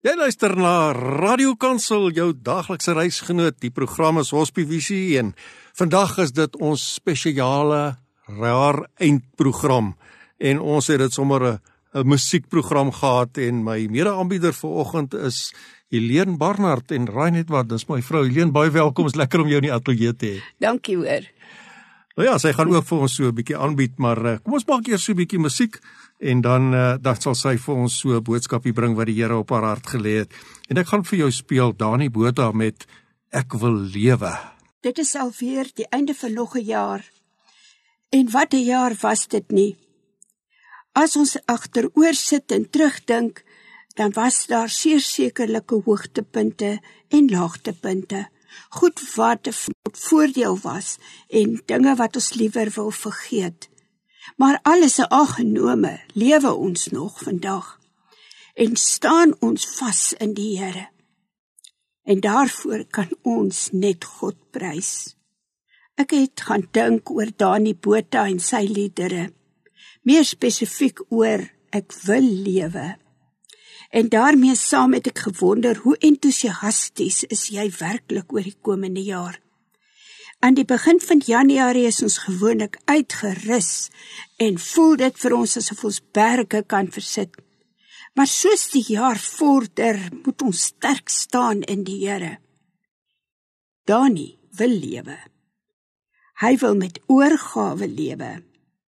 Jy luister na Radio Kansel, jou daaglikse reisgenoot. Die program is Hospievisie en vandag is dit ons spesiale raar eindprogram. En ons het dit sommer 'n musiekprogram gehad en my mede-aanbieder vanoggend is Helene Barnard en raai net wat, dis my vrou Helene, baie welkom, is lekker om jou in die ateljee te hê. Dankie hoor. Nou ja, sy gaan ook vir ons so 'n bietjie aanbied, maar kom ons maak eers so 'n bietjie musiek en dan sal sy vir ons so 'n boodskapie bring wat die Here op haar hart gelê het. En ek gaan vir jou speel Dani Botha met Ek wil lewe. Dit is alweer die einde van nog 'n jaar. En wat 'n jaar was dit nie. As ons agteroor sit en terugdink, dan was daar sekerlike hoogtepunte en laagtepunte. Goed wat 'n voordeel was en dinge wat ons liewer wil vergeet. Maar alles in ag genome lewe ons nog vandag en staan ons vas in die Here. En daarvoor kan ons net God prys. Ek het gaan dink oor Dani Botha en sy liedere, meer spesifiek oor Ek wil lewe. En daarmee saam het ek gewonder, hoe entoesiasties is jy werklik oor die komende jaar? Aan die begin van Januarie is ons gewoonlik uitgerus en voel dit vir ons asof ons berge kan versit. Maar soos die jaar vorder, moet ons sterk staan in die Here. Dani wil lewe. Hy wil met oorgawe lewe.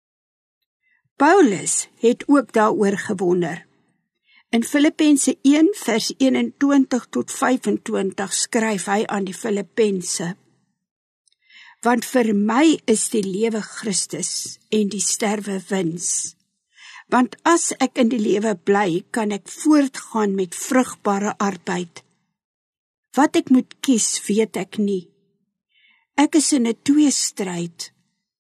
Paulus het ook daaroor gewonder. In Filippense 1 vers 21 tot 25 skryf hy aan die Filippense: Want vir my is die lewe Christus en die sterwe wins. Want as ek in die lewe bly, kan ek voortgaan met vrugbare arbeid. Wat ek moet kies, weet ek nie. Ek is in 'n tweestryd.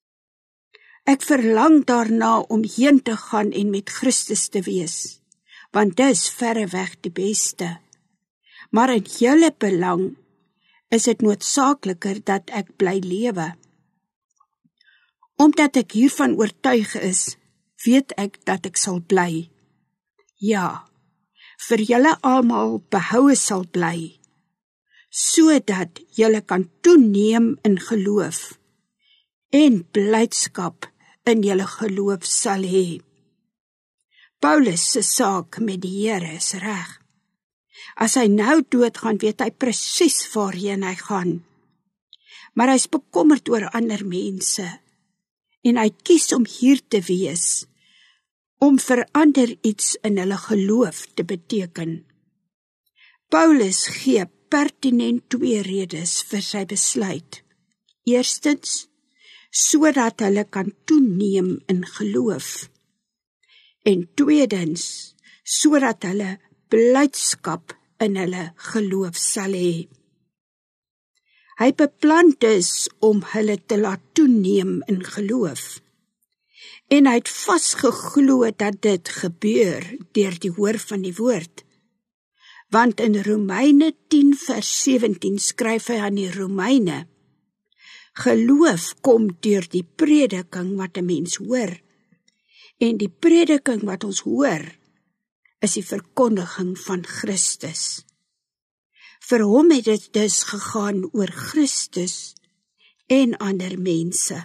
Ek verlang daarna om heen te gaan en met Christus te wees, want dis verreweg die beste. Maar in julle belang is dit noodsaakliker dat ek bly lewe. Omdat ek hiervan oortuig is, weet ek dat ek sal bly. Ja, vir julle almal behoue sal bly, sodat julle kan toeneem in geloof en blydskap in julle geloof sal hê. Paulus se saak met die Here is reg. As hy nou doodgaan, weet hy presies waarheen hy gaan. Maar hy is bekommerd oor ander mense en hy kies om hier te wees, om vir ander iets in hulle geloof te beteken. Paulus gee pertinent 2 redes vir sy besluit. Eerstens, sodat hulle kan toeneem in geloof. En tweedens, sodat hulle blydskap in hulle geloof sal hê. Hy beplan dus om hulle te laat toeneem in geloof. En hy het vasgeglo dat dit gebeur deur die hoor van die woord. Want in Romeine 10 vers 17 skryf hy aan die Romeine: Geloof kom deur die prediking wat 'n mens hoor. En die prediking wat ons hoor, is die verkondiging van Christus. Vir hom het dit dus gegaan oor Christus en ander mense.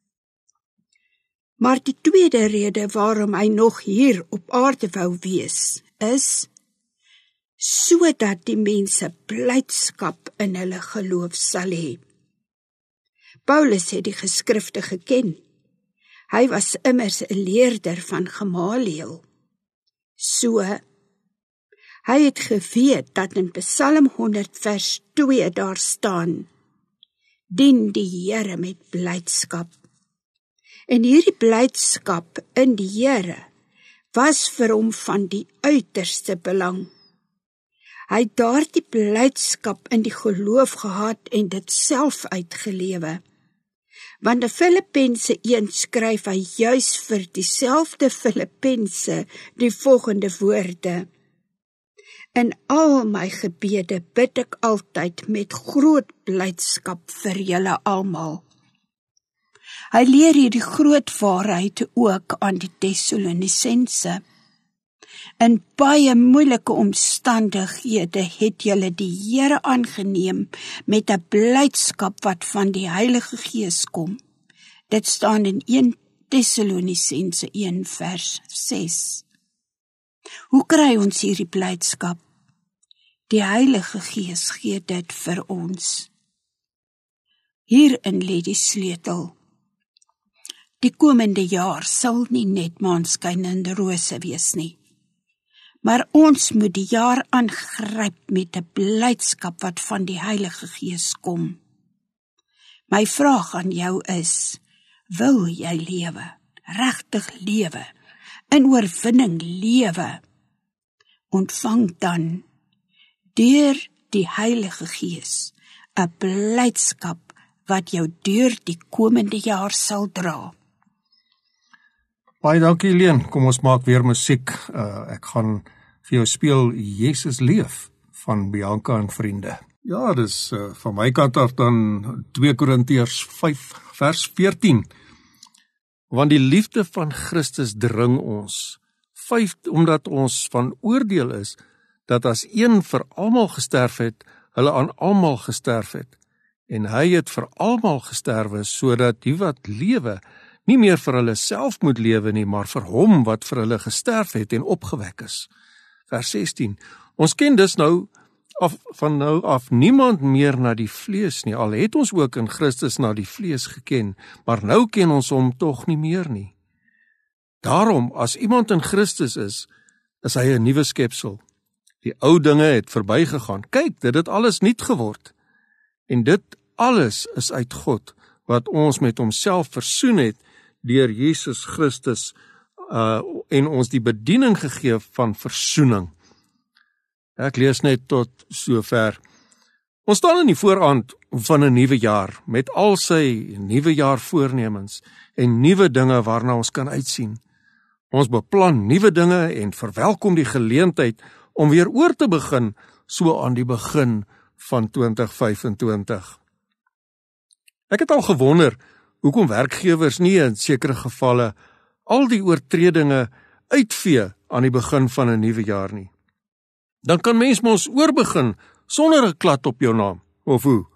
Maar die tweede rede waarom hy nog hier op aarde wou wees, is sodat die mense blydskap in hulle geloof sal hê. Paulus het die geskrifte geken. Hy was immers 'n leerder van Gamaliel. So, hy het geweet dat in Psalm 100 vers 2 daar staan: Dien die Here met blydskap. En hierdie blydskap in die Here was vir hom van die uiterste belang. Hy het daardie blydskap in die geloof gehad en dit self uitgelewe. Want in Filippense 1 skryf hy juis vir dieselfde Filippense die volgende woorde: In al my gebede bid ek altyd met groot blydskap vir julle almal. Hy leer hierdie groot waarheid ook aan die Tessalonisense. In baie moeilike omstandighede het julle die Here aangeneem met 'n blydskap wat van die Heilige Gees kom. Dit staan in 1 Tessalonisense 1 vers 6. Hoe kry ons hierdie blydskap? Die Heilige Gees gee dit vir ons. Hierin lê die sleutel. Die komende jaar sal nie net maanskynende rose wees nie. Maar ons moet die jaar aangryp met 'n blydskap wat van die Heilige Gees kom. My vraag aan jou is, wil jy lewe, regtig lewe, in oorwinning lewe? Ontvang dan deur die Heilige Gees 'n blydskap wat jou deur die komende jaar sal dra. Baie dankie, Leen. Kom ons maak weer musiek. Ek gaan vir jou speel Jesus Leef van Bianca en Vriende. Ja, dis van my kant af dan 2 Korintiërs 5 vers 14. Want die liefde van Christus dring ons. 5, omdat ons van oordeel is, dat as een vir almal gesterf het, hulle aan almal gesterf het. En hy het vir almal gesterwe, sodat die wat lewe, nie meer vir hulle self moet lewe nie, maar vir hom wat vir hulle gesterf het en opgewek is. Vers 16. Ons ken dus van nou af niemand meer na die vlees nie, al het ons ook in Christus na die vlees geken, maar nou ken ons hom tog nie meer nie. Daarom, as iemand in Christus is hy 'n nuwe skepsel. Die ou dinge het verbygegaan. Kyk, dit het alles nuut geword. En dit alles is uit God, wat ons met homself versoen het deur Jesus Christus en ons die bediening gegee van versoening. Ek lees net tot sover. Ons staan in die voorhand van 'n nuwe jaar, met al sy nuwe jaar voornemens en nuwe dinge waarna ons kan uitsien. Ons beplan nuwe dinge en verwelkom die geleentheid om weer oor te begin, so aan die begin van 2025. Ek het al gewonder, hoekom werkgewers nie in sekere gevalle al die oortredinge uitvee aan die begin van 'n nuwe jaar nie. Dan kan mens mos oorbegin sonder 'n klad op jou naam, of hoe?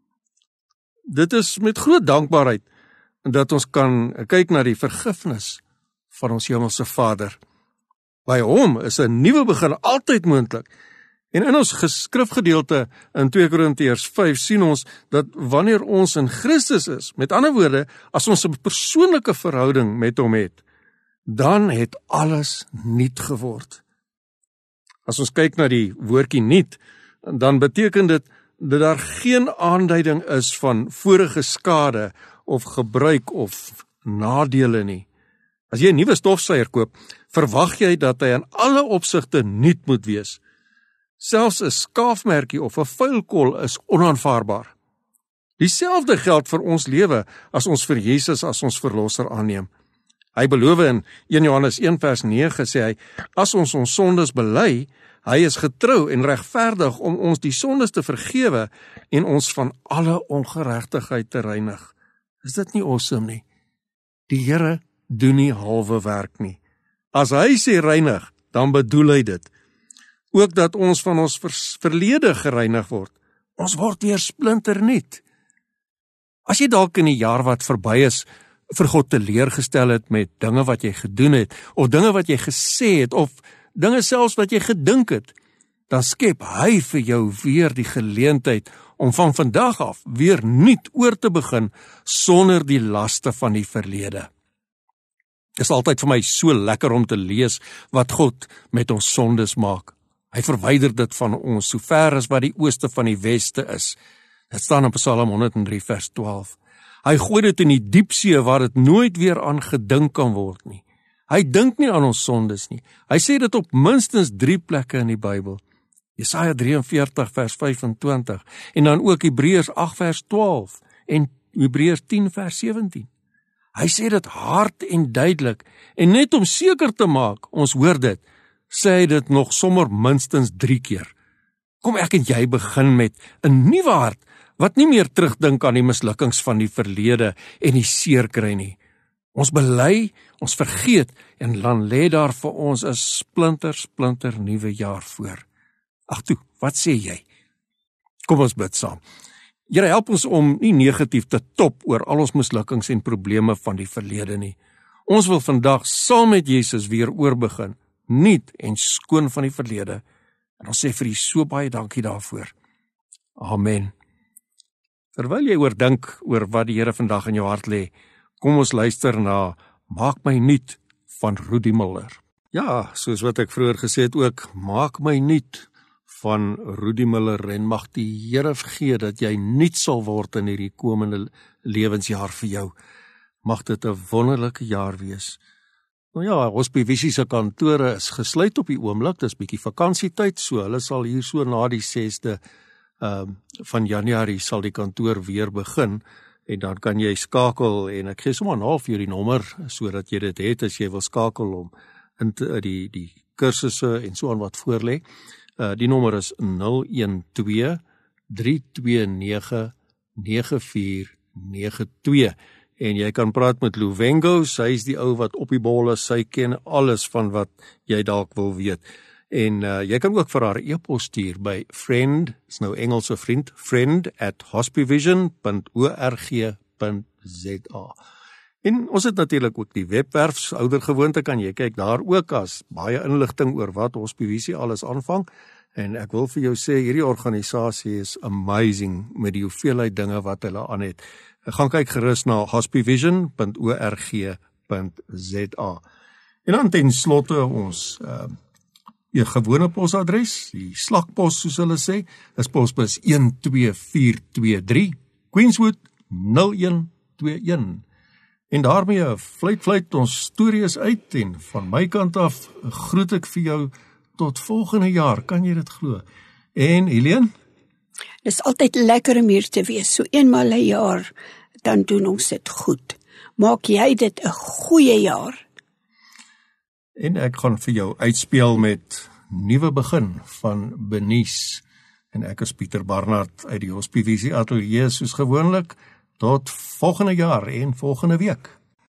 Dit is met groot dankbaarheid dat ons kan kyk na die vergifnis van ons hemelse Vader. By hom is 'n nuwe begin altyd moontlik. En in ons skrifgedeelte in 2 Korintiërs 5 sien ons dat wanneer ons in Christus is, met ander woorde, as ons 'n persoonlike verhouding met hom het, dan het alles nuut geword. As ons kyk na die woordjie nuut, dan beteken dit dat daar geen aanduiding is van vorige skade of gebruik of nadele nie. As jy 'n nuwe stofsuier koop, verwag jy dat hy in alle opsigte nuut moet wees. Selfs 'n skaafmerkie of 'n vuilkol is onaanvaarbaar. Dieselfde geld vir ons lewe as ons vir Jesus as ons verlosser aanneem. Hy beloof in 1 Johannes 1 vers 9 sê hy, as ons sondes bely, hy is getrou en regverdig om ons die sondes te vergewe en ons van alle ongeregtigheid te reinig. Is dit nie awesome nie? Die Here doen nie halwe werk nie. As hy sê reinig, dan bedoel hy dit. Ook dat ons van ons verlede gereinig word. Ons word weer splinternuut. As jy dalk in die jaar wat verby is, vir God teleurgestel het met dinge wat jy gedoen het, of dinge wat jy gesê het, of dinge selfs wat jy gedink het, dan skep hy vir jou weer die geleentheid om van vandag af weer nuut oor te begin, sonder die laste van die verlede. Dit is altyd vir my so lekker om te lees wat God met ons sondes maak. Hy verwyder dit van ons, so ver as wat die ooste van die weste is. Dit staan in Psalm 103 vers 12. Hy gooi dit in die diepsee waar dit nooit weer aan gedink kan word nie. Hy dink nie aan ons sondes nie. Hy sê dit op minstens 3 plekke in die Bybel. Jesaja 43 vers 25 en dan ook Hebreërs 8 vers 12 en Hebreërs 10 vers 17. Hy sê dit hard en duidelik en net om seker te maak, ons hoor dit, sê hy dit nog sommer minstens 3 keer. Kom ek en jy begin met 'n nuwe hart, wat nie meer terugdink aan die mislukkings van die verlede en die seer kry nie. Ons bely, ons vergeet en dan lê daar vir ons 'n splinter nuwe jaar voor. Ag toe, wat sê jy? Kom ons bid saam. Here, help ons om nie negatief te top oor al ons mislukkings en probleme van die verlede nie. Ons wil vandag saam met Jesus weer oorbegin, nuut en skoon van die verlede. En ons sê vir U so baie dankie daarvoor. Amen. Terwyl jy oordink oor wat die Here vandag in jou hart lê, kom ons luister na Maak my nuut van Rudy Muller. Ja, soos wat ek vroeër gesê het ook, Maak my nuut van Rudy Muller en mag die Here gee dat jy nuut sal word in hierdie komende lewensjaar vir jou. Mag dit 'n wonderlike jaar wees. Nou ja, Hospivisie se kantore is gesluit op die oomblik, dis bietjie vakansietyd, so hulle sal hier so na die 6de van Januarie sal die kantoor weer begin, en dan kan jy skakel, en ek gee sommer 'n half uur die nommer, sodat jy dit het as jy wil skakel om in die kursusse en so aan wat voorlê. Die nommer is 012-329-9492, en jy kan praat met Luvengo, sy is die ou wat op die bol is, sy ken alles van wat jy dalk wil weet. En jy kan ook vir haar e-pos stuur by friend, is nou Engelse vriend, friend@hospivision.org.za. En ons het natuurlik ook die webwerf, oudergewoonte kan jy kyk daar ook, as baie inligting oor wat Hospivisie alles aanvang. En ek wil vir jou sê, hierdie organisasie is amazing met die hoeveelheid dinge wat hulle aan het. Gaan kyk gerus na hospivision.org.za. En dan ten slotte ons jou gewone posadres, die slagpos soos hulle sê, is posbus 12423, Queenswood 0121. En daarmee fluit ons storie is uit, en van my kant af groet ek vir jou tot volgende jaar, kan jy dit glo? En Helene? Dis altyd lekker om hier te wees, so eenmaal 'n jaar, dan doen ons dit goed. Maak jy dit 'n goeie jaar. En ek gaan vir jou uitspeel met Nuwe Begin van Benice. En ek is Pieter Barnard uit die Hospivisie Atelier soos gewoonlik. Tot volgende jaar en volgende week.